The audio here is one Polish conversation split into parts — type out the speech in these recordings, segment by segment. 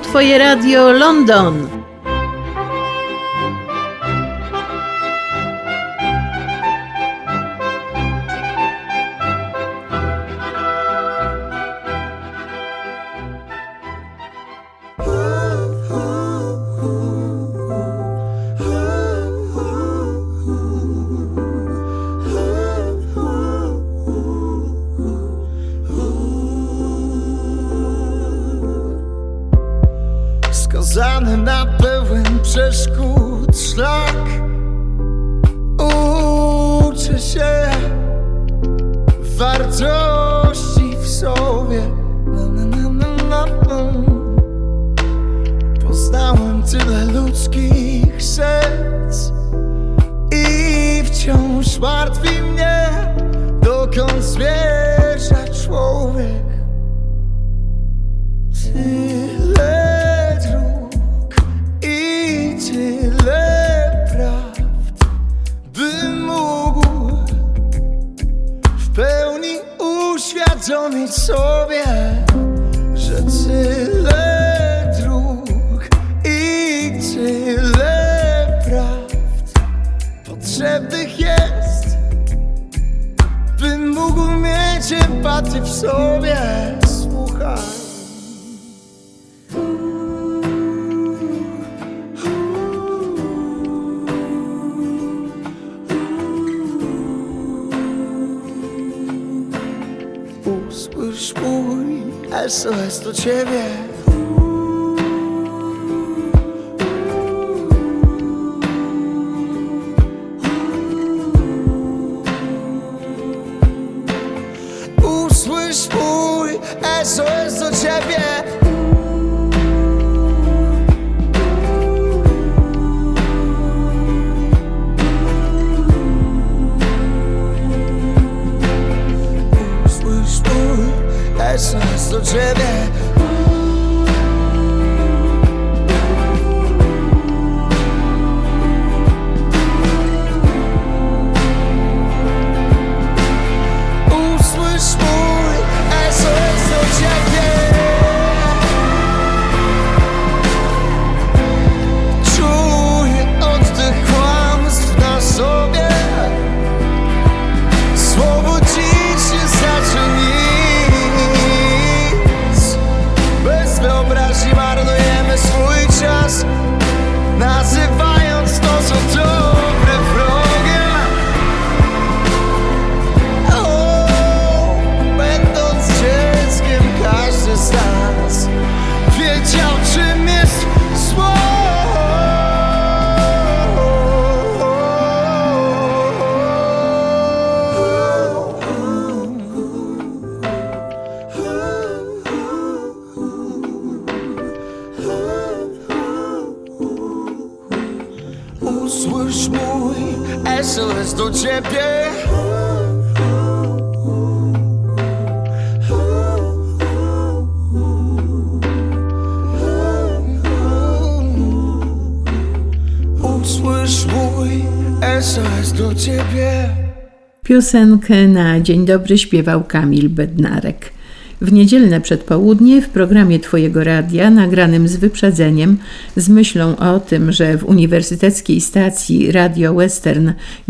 Twoje Radio London. Skazany na pełen przeszkód szlak, uczę się wartości w sobie. Poznałem tyle ludzkich serc i wciąż martwi mnie, dokąd zmierza człowiek. Tyle dróg i tyle prawd, bym mógł w pełni uświadomić sobie, że tyle dróg i tyle prawd potrzebnych jest, bym mógł mieć empatię w sobie. Słuchaj. Usłysz mój SOS do ciebie. Usłysz mój SOS do ciebie. SOS do ciebie. Usłysz mój SOS do ciebie. Czuję oddech kłamstw na sobie. Słowo dziś nie znaczy nic. Bez wyobraźni marnujemy swój czas, nazywając to, co dobre, wrogiem. Będąc dzieckiem, każdy z nas wiedział, czym jest zło. Usłysz mój SOS do ciebie. Usłysz mój SOS do ciebie. Piosenkę na dzień dobry śpiewał Kamil Bednarek. W niedzielne przedpołudnie w programie Twojego Radia, nagranym z wyprzedzeniem, z myślą o tym, że w uniwersyteckiej stacji Radio Western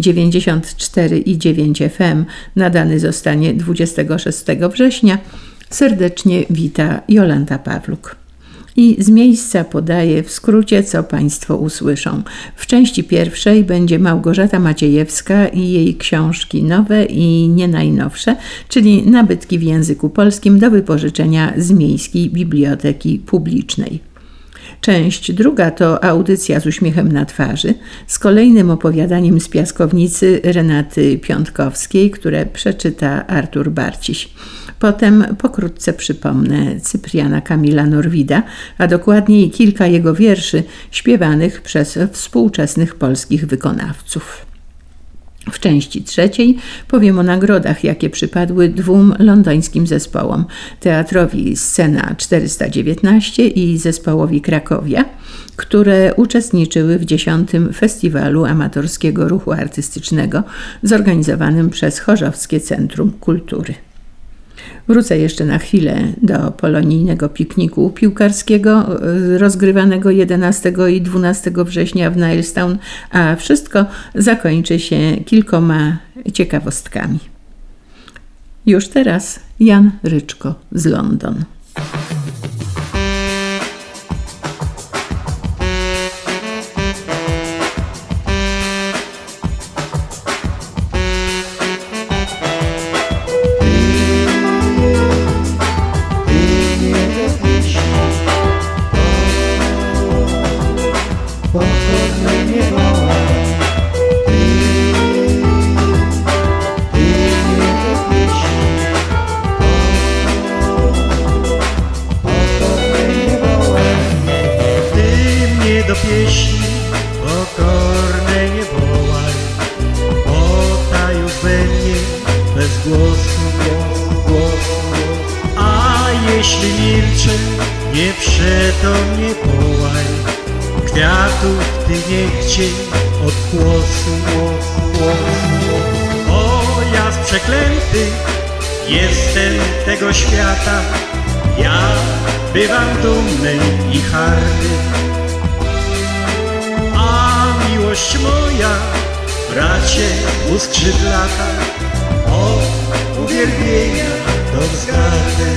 94,9 FM nadany zostanie 26 września, serdecznie wita Jolanta Pawluk. I z miejsca podaję w skrócie, co Państwo usłyszą. W części pierwszej będzie Małgorzata Maciejewska i jej książki nowe i nie najnowsze, czyli nabytki w języku polskim do wypożyczenia z Miejskiej Biblioteki Publicznej. Część druga to audycja z uśmiechem na twarzy, z kolejnym opowiadaniem z piaskownicy Renaty Piątkowskiej, które przeczyta Artur Barciś. Potem pokrótce przypomnę Cypriana Kamila Norwida, a dokładniej kilka jego wierszy śpiewanych przez współczesnych polskich wykonawców. W części trzeciej powiem o nagrodach, jakie przypadły dwóm londyńskim zespołom, teatrowi Scena 419 i zespołowi Krakowia, które uczestniczyły w 10. Festiwalu Amatorskiego Ruchu Artystycznego zorganizowanym przez Chorzowskie Centrum Kultury. Wrócę jeszcze na chwilę do polonijnego pikniku piłkarskiego rozgrywanego 11 i 12 września w Nilestown, a wszystko zakończy się kilkoma ciekawostkami. Już teraz Jan Ryczko z London. Do pieśni pokorne nie wołaj, bo ta już we mnie bez głosu. A jeśli milczę, nie przeto mnie wołaj, kwiatów ty nie chciej od głosu. O, ja z przeklętych jestem tego świata, ja bywam dumny i hardy. Miłość moja, bracie uskrzydlata, od uwielbienia do wzgardy.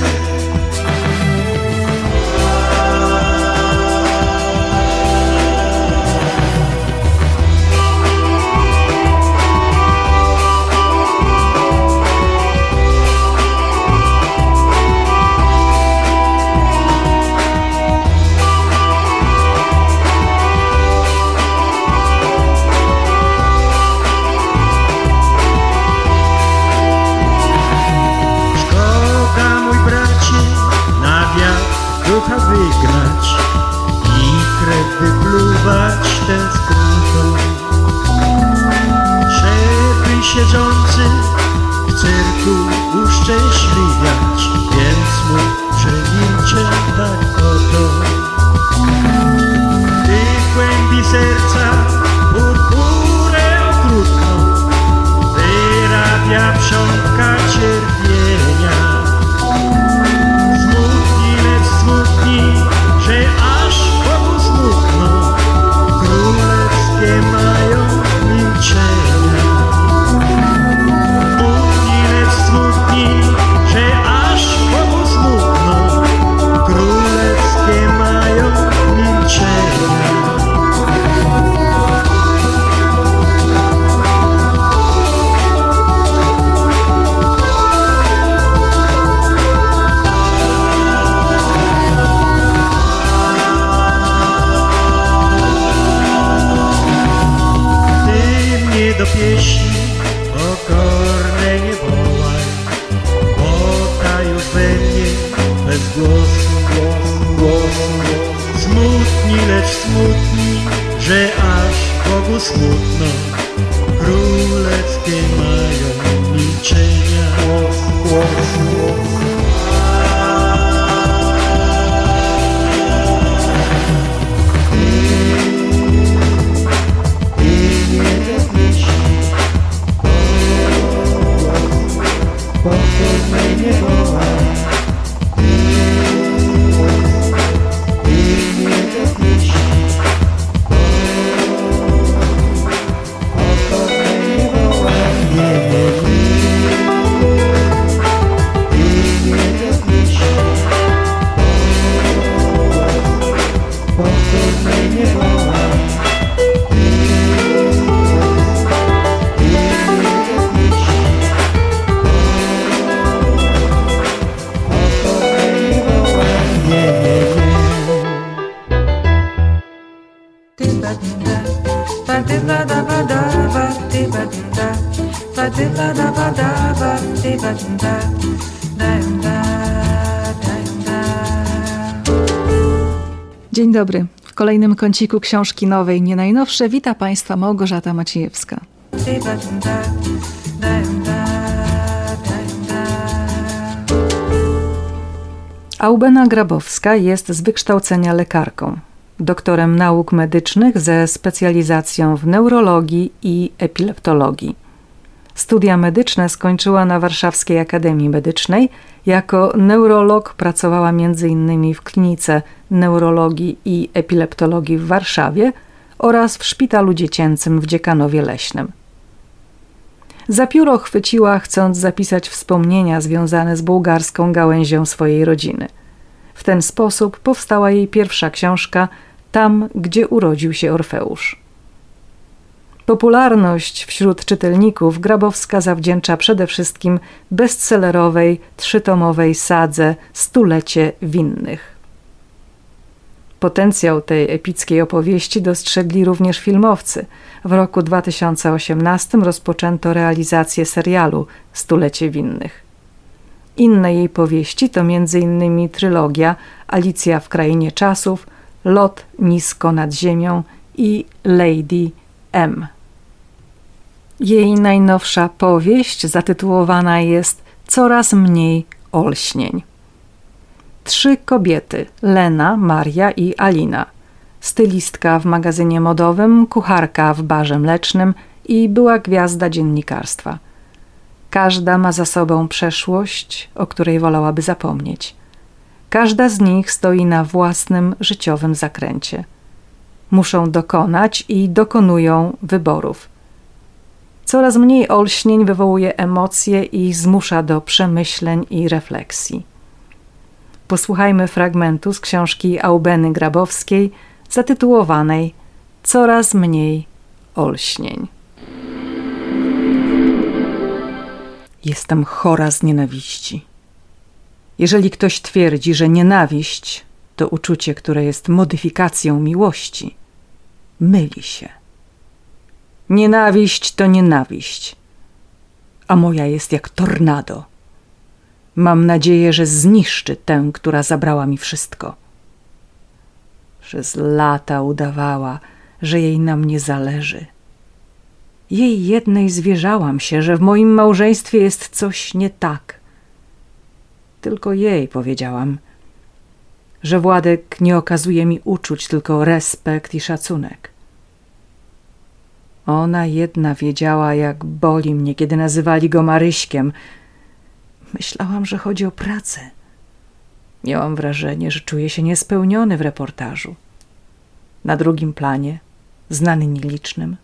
Ducha wygnać i krew wypluwać tęsknotą, żeby siedzący w cyrku uszczęśliwiać, więc mu przemilczę tak oto. Ty głębi serca purpurę okrutną wyrabia przątka cierpienia. Że aż Bogu smutno, królewskie mają milczenia. Smutni, lecz smutni, że aż Bogu smutno, królewskie mają milczenia. Do pieśni pokorne nie wołaj, bo ta już we mnie bez głosu. Smutni, lecz smutni, że aż Bogu smutno, królewskie mają milczenia. Dzień dobry. W kolejnym kąciku książki nowej, nie najnowsze, wita Państwa Małgorzata Maciejewska. Aubena Grabowska jest z wykształcenia lekarką, doktorem nauk medycznych ze specjalizacją w neurologii i epileptologii. Studia medyczne skończyła na Warszawskiej Akademii Medycznej. Jako neurolog pracowała m.in. w Klinice Neurologii i Epileptologii w Warszawie oraz w Szpitalu Dziecięcym w Dziekanowie Leśnym. Za pióro chwyciła, chcąc zapisać wspomnienia związane z bułgarską gałęzią swojej rodziny. W ten sposób powstała jej pierwsza książka Tam, gdzie urodził się Orfeusz. Popularność wśród czytelników Grabowska zawdzięcza przede wszystkim bestsellerowej, 3-tomowej sadze Stulecie winnych. Potencjał tej epickiej opowieści dostrzegli również filmowcy. W roku 2018 rozpoczęto realizację serialu Stulecie winnych. Inne jej powieści to m.in. trylogia Alicja w krainie czasów, Lot nisko nad ziemią i Lady M. Jej najnowsza powieść zatytułowana jest Coraz mniej olśnień. 3 kobiety, Lena, Maria i Alina, stylistka w magazynie modowym, kucharka w barze mlecznym i była gwiazda dziennikarstwa. Każda ma za sobą przeszłość, o której wolałaby zapomnieć. Każda z nich stoi na własnym życiowym zakręcie. Muszą dokonać i dokonują wyborów. Coraz mniej olśnień wywołuje emocje i zmusza do przemyśleń i refleksji. Posłuchajmy fragmentu z książki Aubeny Grabowskiej zatytułowanej Coraz mniej olśnień. Jestem chora z nienawiści. Jeżeli ktoś twierdzi, że nienawiść to uczucie, które jest modyfikacją miłości, myli się. Nienawiść to nienawiść, a moja jest jak tornado. Mam nadzieję, że zniszczy tę, która zabrała mi wszystko. Przez lata udawała, że jej na mnie zależy. Jej jednej zwierzałam się, że w moim małżeństwie jest coś nie tak. Tylko jej powiedziałam, że Władek nie okazuje mi uczuć, tylko respekt i szacunek. Ona jedna wiedziała, jak boli mnie, kiedy nazywali go Maryśkiem. Myślałam, że chodzi o pracę. Miałam wrażenie, że czuję się niespełniony w reportażu. Na drugim planie, znany nielicznym.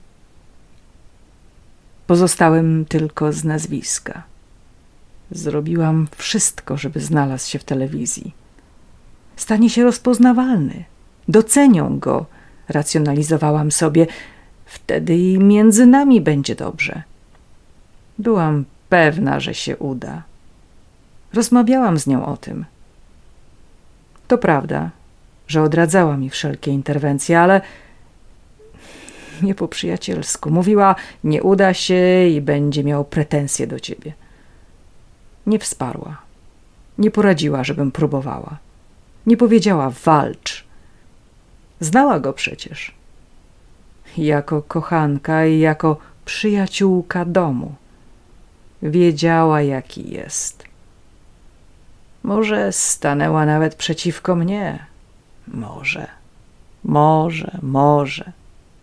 Pozostałem tylko z nazwiska. Zrobiłam wszystko, żeby znalazł się w telewizji. Stanie się rozpoznawalny. Docenią go, racjonalizowałam sobie. Wtedy i między nami będzie dobrze. Byłam pewna, że się uda. Rozmawiałam z nią o tym. To prawda, że odradzała mi wszelkie interwencje, ale nie po przyjacielsku. Mówiła, nie uda się i będzie miał pretensje do ciebie. Nie wsparła. Nie poradziła, żebym próbowała. Nie powiedziała, walcz. Znała go przecież. Jako kochanka i jako przyjaciółka domu. Wiedziała, jaki jest. Może stanęła nawet przeciwko mnie. Może.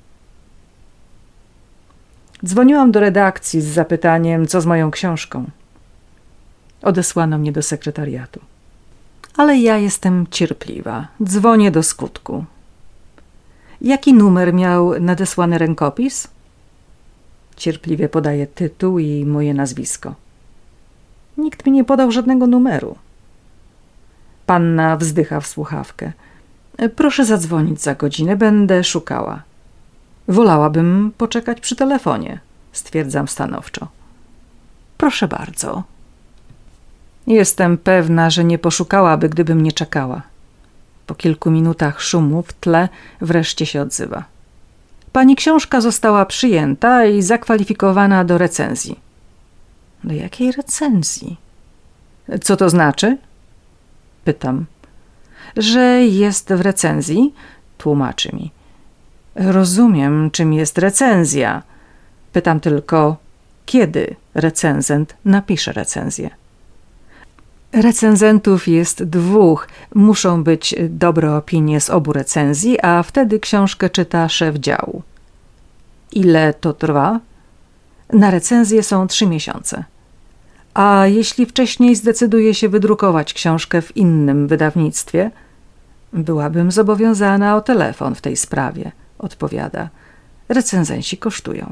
Dzwoniłam do redakcji z zapytaniem, co z moją książką. Odesłano mnie do sekretariatu. Ale ja jestem cierpliwa. Dzwonię do skutku. Jaki numer miał nadesłany rękopis? Cierpliwie podaję tytuł i moje nazwisko. Nikt mi nie podał żadnego numeru. Panna wzdycha w słuchawkę. Proszę zadzwonić za godzinę, będę szukała. Wolałabym poczekać przy telefonie, stwierdzam stanowczo. Proszę bardzo. Jestem pewna, że nie poszukałaby, gdybym nie czekała. Po kilku minutach szumu w tle wreszcie się odzywa. Pani książka została przyjęta i zakwalifikowana do recenzji. Do jakiej recenzji? Co to znaczy? Pytam. Że jest w recenzji? Tłumaczy mi. Rozumiem, czym jest recenzja. Pytam tylko, kiedy recenzent napisze recenzję. Recenzentów jest 2. Muszą być dobre opinie z obu recenzji, a wtedy książkę czyta szef działu. Ile to trwa? Na recenzję są 3 miesiące. A jeśli wcześniej zdecyduję się wydrukować książkę w innym wydawnictwie, byłabym zobowiązana o telefon w tej sprawie, odpowiada. Recenzenci kosztują.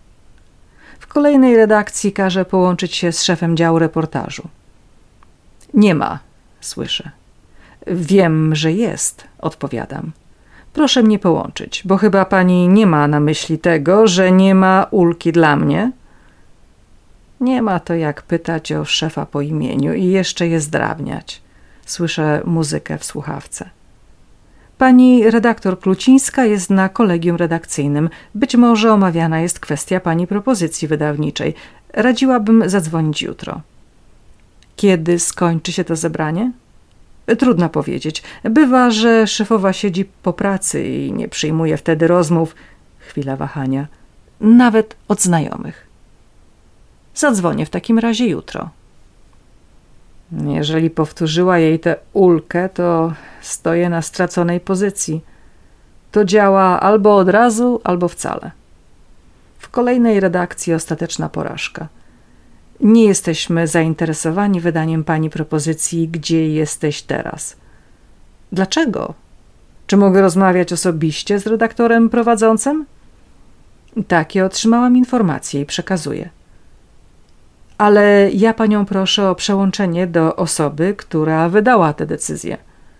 W kolejnej redakcji każe połączyć się z szefem działu reportażu. Nie ma, słyszę. Wiem, że jest, odpowiadam. Proszę mnie połączyć, bo chyba pani nie ma na myśli tego, że nie ma Ulki dla mnie? Nie ma to jak pytać o szefa po imieniu i jeszcze je zdrabniać. Słyszę muzykę w słuchawce. Pani redaktor Klucińska jest na kolegium redakcyjnym. Być może omawiana jest kwestia pani propozycji wydawniczej. Radziłabym zadzwonić jutro. Kiedy skończy się to zebranie? Trudno powiedzieć. Bywa, że szefowa siedzi po pracy i nie przyjmuje wtedy rozmów. Chwila wahania. Nawet od znajomych. Zadzwonię w takim razie jutro. Jeżeli powtórzyła jej tę Ulkę, to stoję na straconej pozycji. To działa albo od razu, albo wcale. W kolejnej redakcji ostateczna porażka. Nie jesteśmy zainteresowani wydaniem pani propozycji, gdzie jesteś teraz. Dlaczego? Czy mogę rozmawiać osobiście z redaktorem prowadzącym? Takie otrzymałam informacje i przekazuję. Ale ja panią proszę o przełączenie do osoby, która wydała tę decyzję.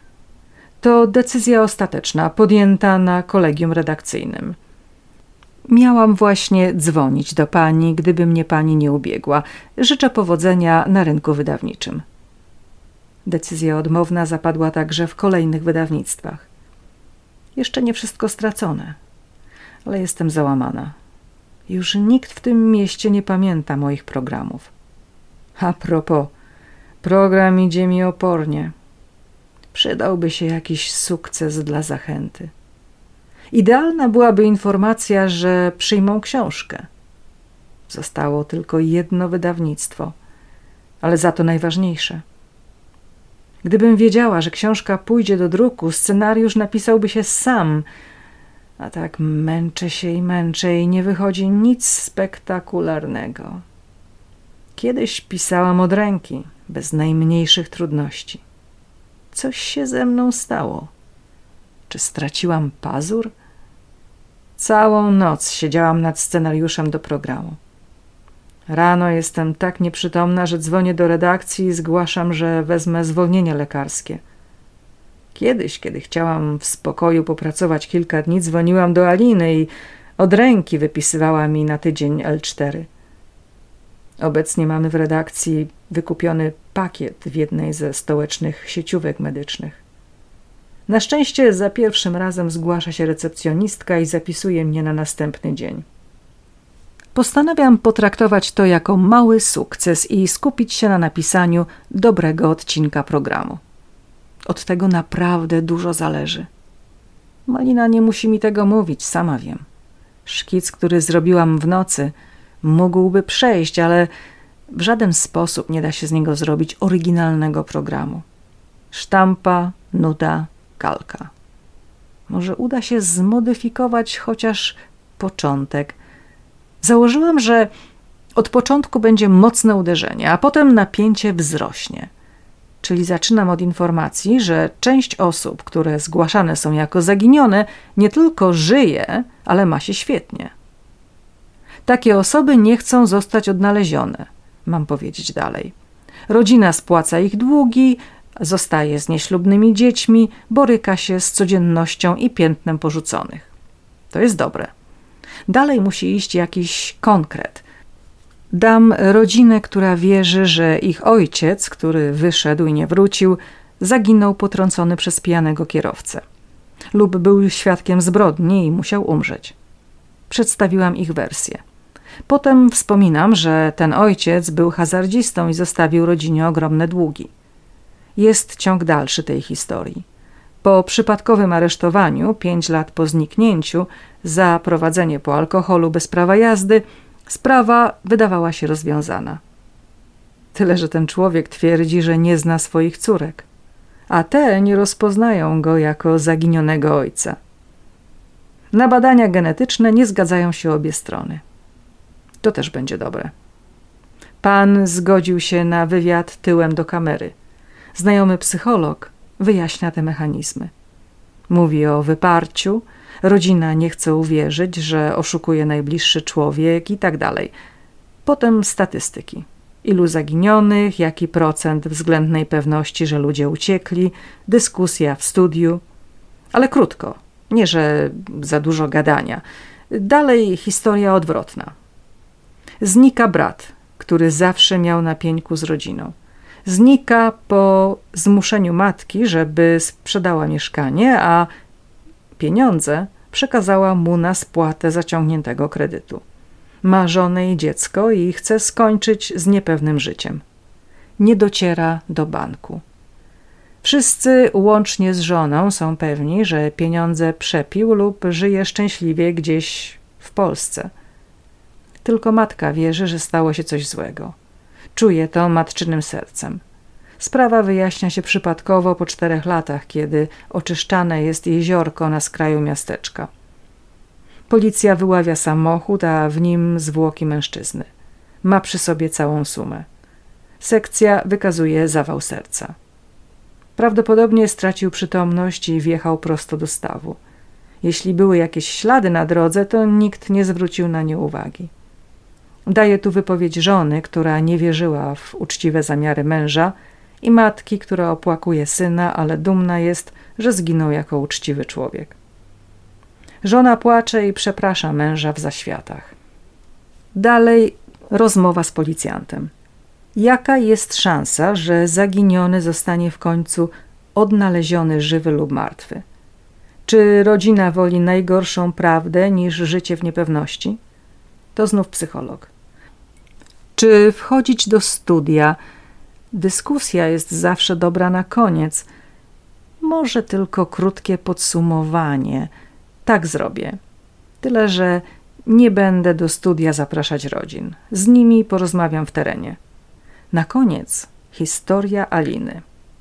To decyzja ostateczna, podjęta na kolegium redakcyjnym. Miałam właśnie dzwonić do pani, gdyby mnie pani nie ubiegła. Życzę powodzenia na rynku wydawniczym. Decyzja odmowna zapadła także w kolejnych wydawnictwach. Jeszcze nie wszystko stracone, ale jestem załamana. Już nikt w tym mieście nie pamięta moich programów. A propos, program idzie mi opornie. Przydałby się jakiś sukces dla zachęty. Idealna byłaby informacja, że przyjmą książkę. Zostało tylko jedno wydawnictwo, ale za to najważniejsze. Gdybym wiedziała, że książka pójdzie do druku, scenariusz napisałby się sam, a tak męczę się i nie wychodzi nic spektakularnego. Kiedyś pisałam od ręki, bez najmniejszych trudności. Coś się ze mną stało. Czy straciłam pazur? Całą noc siedziałam nad scenariuszem do programu. Rano jestem tak nieprzytomna, że dzwonię do redakcji i zgłaszam, że wezmę zwolnienie lekarskie. Kiedyś, kiedy chciałam w spokoju popracować kilka dni, dzwoniłam do Aliny i od ręki wypisywała mi na tydzień L4. Obecnie mamy w redakcji wykupiony pakiet w jednej ze stołecznych sieciówek medycznych. Na szczęście za pierwszym razem zgłasza się recepcjonistka i zapisuje mnie na następny dzień. Postanawiam potraktować to jako mały sukces i skupić się na napisaniu dobrego odcinka programu. Od tego naprawdę dużo zależy. Malina nie musi mi tego mówić, sama wiem. Szkic, który zrobiłam w nocy, mógłby przejść, ale w żaden sposób nie da się z niego zrobić oryginalnego programu. Sztampa, nuda, kalka. Może uda się zmodyfikować chociaż początek. Założyłam, że od początku będzie mocne uderzenie, a potem napięcie wzrośnie. Czyli zaczynam od informacji, że część osób, które zgłaszane są jako zaginione, nie tylko żyje, ale ma się świetnie. Takie osoby nie chcą zostać odnalezione, mam powiedzieć dalej. Rodzina spłaca ich długi, zostaje z nieślubnymi dziećmi, boryka się z codziennością i piętnem porzuconych. To jest dobre. Dalej musi iść jakiś konkret. Dam rodzinę, która wierzy, że ich ojciec, który wyszedł i nie wrócił, zaginął potrącony przez pijanego kierowcę. Lub był świadkiem zbrodni i musiał umrzeć. Przedstawiłam ich wersję. Potem wspominam, że ten ojciec był hazardzistą i zostawił rodzinie ogromne długi. Jest ciąg dalszy tej historii. Po przypadkowym aresztowaniu, 5 lat po zniknięciu, za prowadzenie po alkoholu bez prawa jazdy, sprawa wydawała się rozwiązana. Tyle, że ten człowiek twierdzi, że nie zna swoich córek, a te nie rozpoznają go jako zaginionego ojca. Na badania genetyczne nie zgadzają się obie strony. To też będzie dobre. Pan zgodził się na wywiad tyłem do kamery. Znajomy psycholog wyjaśnia te mechanizmy. Mówi o wyparciu, rodzina nie chce uwierzyć, że oszukuje najbliższy człowiek i tak dalej. Potem statystyki. Ilu zaginionych, jaki procent względnej pewności, że ludzie uciekli, dyskusja w studiu. Ale krótko, nie że za dużo gadania. Dalej historia odwrotna. Znika brat, który zawsze miał na pieńku z rodziną. Znika po zmuszeniu matki, żeby sprzedała mieszkanie, a pieniądze przekazała mu na spłatę zaciągniętego kredytu. Ma żonę i dziecko i chce skończyć z niepewnym życiem. Nie dociera do banku. Wszyscy, łącznie z żoną, są pewni, że pieniądze przepił lub żyje szczęśliwie gdzieś w Polsce. Tylko matka wierzy, że stało się coś złego. Czuje to matczynym sercem. Sprawa wyjaśnia się przypadkowo po 4 latach, kiedy oczyszczane jest jeziorko na skraju miasteczka. Policja wyławia samochód, a w nim zwłoki mężczyzny. Ma przy sobie całą sumę. Sekcja wykazuje zawał serca. Prawdopodobnie stracił przytomność i wjechał prosto do stawu. Jeśli były jakieś ślady na drodze, to nikt nie zwrócił na nie uwagi. Daje tu wypowiedź żony, która nie wierzyła w uczciwe zamiary męża, i matki, która opłakuje syna, ale dumna jest, że zginął jako uczciwy człowiek. Żona płacze i przeprasza męża w zaświatach. Dalej rozmowa z policjantem. Jaka jest szansa, że zaginiony zostanie w końcu odnaleziony żywy lub martwy? Czy rodzina woli najgorszą prawdę niż życie w niepewności? To znów psycholog. Czy wchodzić do studia? Dyskusja jest zawsze dobra na koniec. Może tylko krótkie podsumowanie. Tak zrobię. Tyle, że nie będę do studia zapraszać rodzin. Z nimi porozmawiam w terenie. Na koniec historia Aliny.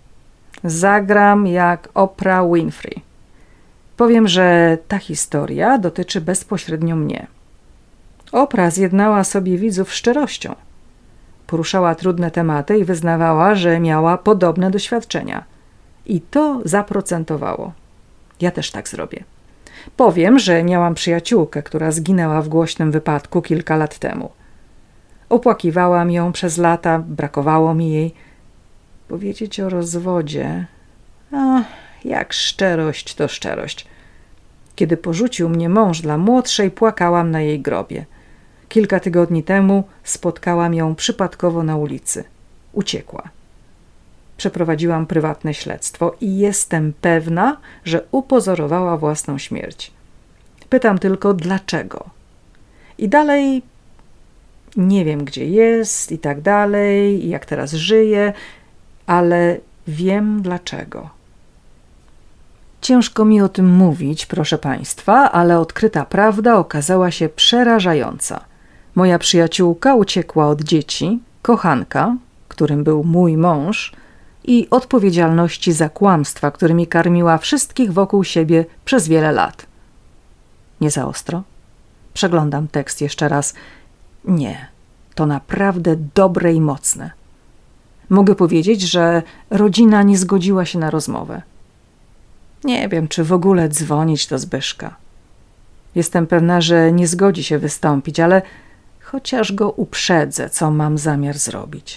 Zagram jak Oprah Winfrey. Powiem, że ta historia dotyczy bezpośrednio mnie. Oprah zjednała sobie widzów szczerością. Poruszała trudne tematy i wyznawała, że miała podobne doświadczenia. I to zaprocentowało. Ja też tak zrobię. Powiem, że miałam przyjaciółkę, która zginęła w głośnym wypadku kilka lat temu. Opłakiwałam ją przez lata, brakowało mi jej. Powiedzieć o rozwodzie? Jak szczerość to szczerość. Kiedy porzucił mnie mąż dla młodszej, płakałam na jej grobie. Kilka tygodni temu spotkałam ją przypadkowo na ulicy. Uciekła. Przeprowadziłam prywatne śledztwo i jestem pewna, że upozorowała własną śmierć. Pytam tylko, dlaczego? I dalej nie wiem, gdzie jest i tak dalej, i jak teraz żyje, ale wiem dlaczego. Ciężko mi o tym mówić, proszę państwa, ale odkryta prawda okazała się przerażająca. Moja przyjaciółka uciekła od dzieci, kochanka, którym był mój mąż, i odpowiedzialności za kłamstwa, którymi karmiła wszystkich wokół siebie przez wiele lat. Nie za ostro? Przeglądam tekst jeszcze raz. Nie, to naprawdę dobre i mocne. Mogę powiedzieć, że rodzina nie zgodziła się na rozmowę. Nie wiem, czy w ogóle dzwonić do Zbyszka. Jestem pewna, że nie zgodzi się wystąpić, ale chociaż go uprzedzę, co mam zamiar zrobić.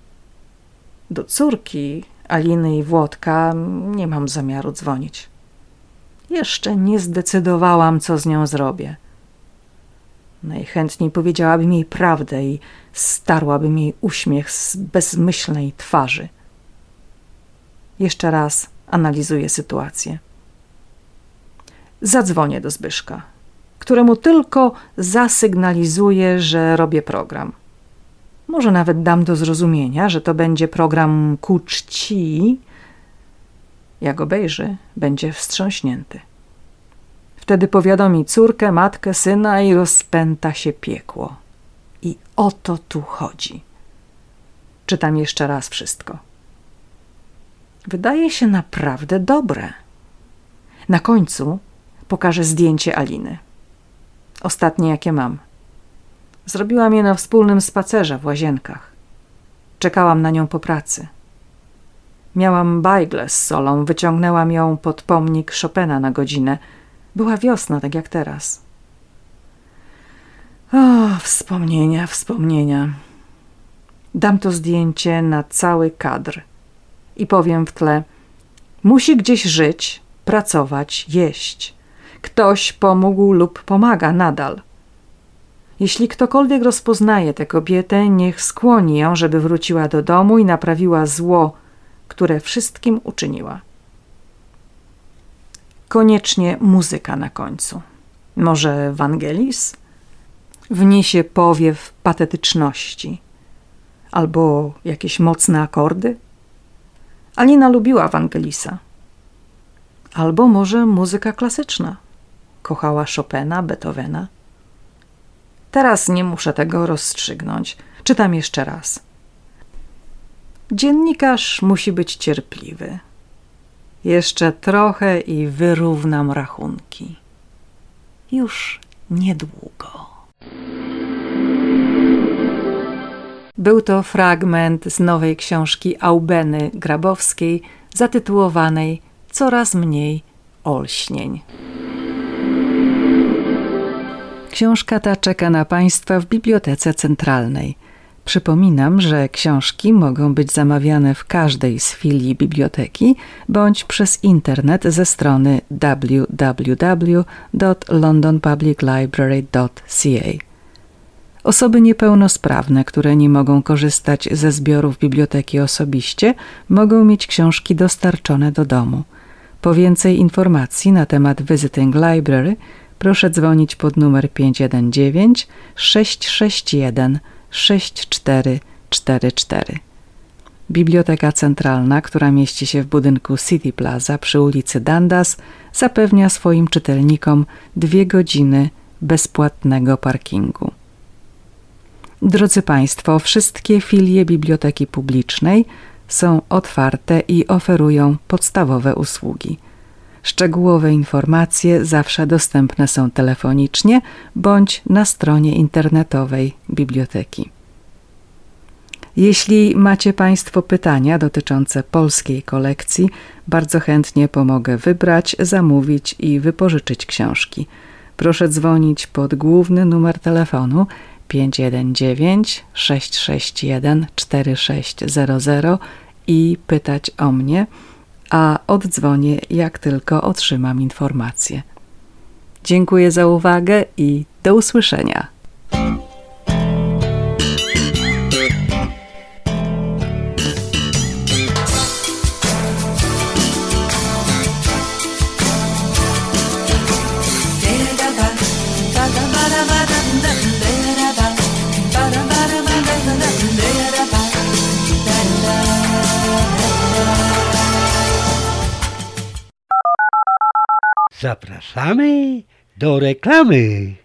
Do córki Aliny i Włodka nie mam zamiaru dzwonić. Jeszcze nie zdecydowałam, co z nią zrobię. Najchętniej powiedziałabym jej prawdę i starłabym jej uśmiech z bezmyślnej twarzy. Jeszcze raz analizuję sytuację. Zadzwonię do Zbyszka, któremu tylko zasygnalizuję, że robię program. Może nawet dam do zrozumienia, że to będzie program ku czci. Jak obejrzy, będzie wstrząśnięty. Wtedy powiadomi córkę, matkę, syna i rozpęta się piekło. I o to tu chodzi. Czytam jeszcze raz wszystko. Wydaje się naprawdę dobre. Na końcu pokażę zdjęcie Aliny. Ostatnie, jakie mam. Zrobiłam je na wspólnym spacerze w Łazienkach. Czekałam na nią po pracy. Miałam bajglę z solą, wyciągnęłam ją pod pomnik Chopina na godzinę. Była wiosna, tak jak teraz. O, wspomnienia, wspomnienia. Dam to zdjęcie na cały kadr i powiem w tle: musi gdzieś żyć, pracować, jeść. Ktoś pomógł lub pomaga nadal. Jeśli ktokolwiek rozpoznaje tę kobietę, niech skłoni ją, żeby wróciła do domu i naprawiła zło, które wszystkim uczyniła. Koniecznie muzyka na końcu. Może Vangelis? Wniesie powiew patetyczności. Albo jakieś mocne akordy? Alina lubiła Vangelisa. Albo może muzyka klasyczna. Kochała Chopina, Beethovena. Teraz nie muszę tego rozstrzygnąć. Czytam jeszcze raz. Dziennikarz musi być cierpliwy. Jeszcze trochę i wyrównam rachunki. Już niedługo. Był to fragment z nowej książki Aubeny Grabowskiej zatytułowanej Coraz mniej olśnień. Książka ta czeka na Państwa w Bibliotece Centralnej. Przypominam, że książki mogą być zamawiane w każdej z filii biblioteki bądź przez internet ze strony www.londonpubliclibrary.ca. Osoby niepełnosprawne, które nie mogą korzystać ze zbiorów biblioteki osobiście, mogą mieć książki dostarczone do domu. Po więcej informacji na temat Visiting Library proszę dzwonić pod numer 519 661 6444. Biblioteka Centralna, która mieści się w budynku City Plaza przy ulicy Dundas, zapewnia swoim czytelnikom 2 godziny bezpłatnego parkingu. Drodzy Państwo, wszystkie filie biblioteki publicznej są otwarte i oferują podstawowe usługi. Szczegółowe informacje zawsze dostępne są telefonicznie bądź na stronie internetowej biblioteki. Jeśli macie Państwo pytania dotyczące polskiej kolekcji, bardzo chętnie pomogę wybrać, zamówić i wypożyczyć książki. Proszę dzwonić pod główny numer telefonu 519 661 4600 i pytać o mnie, a oddzwonię, jak tylko otrzymam informację. Dziękuję za uwagę i do usłyszenia. Zapraszamy do reklamy.